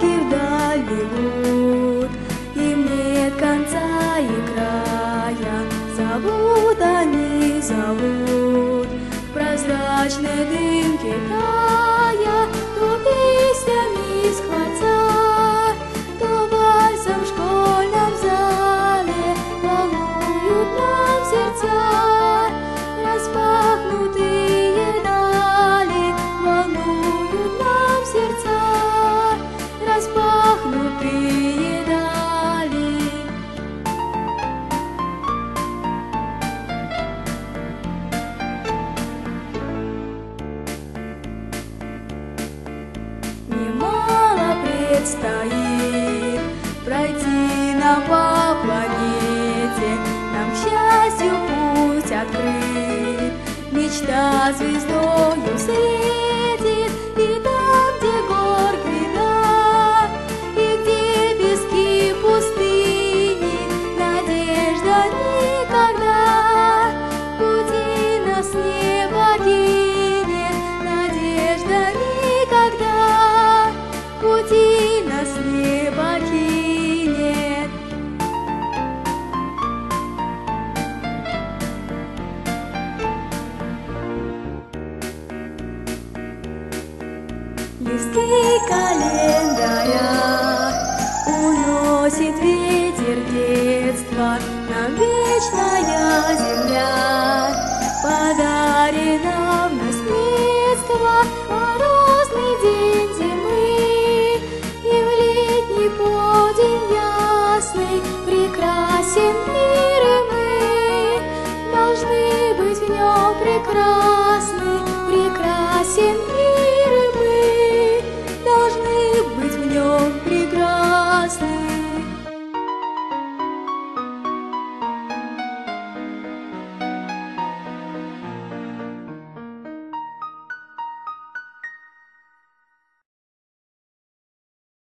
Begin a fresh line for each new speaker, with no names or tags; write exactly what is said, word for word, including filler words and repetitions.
дороги вдаль бегут, им нет конца и края. Зовут они, зовут, в прозрачной дымке тая, то песнями схватя, то вальсом в школьном зале волнуют нам сердца. Распахнутые дали волнуют нам сердца, распахнутые дали. Немало предстоит пройти нам по планете, нам, к счастью, путь открыт, мечта звездою светит, и там, где гор гряда, и где пески пустыни, надежда никогда пути нас не покинет, надежда никогда пути нас не покинет. Листки календаря уносит ветер детства, нам вечная земля подарена в наследство. Морозный день зимы и в летний полдень ясный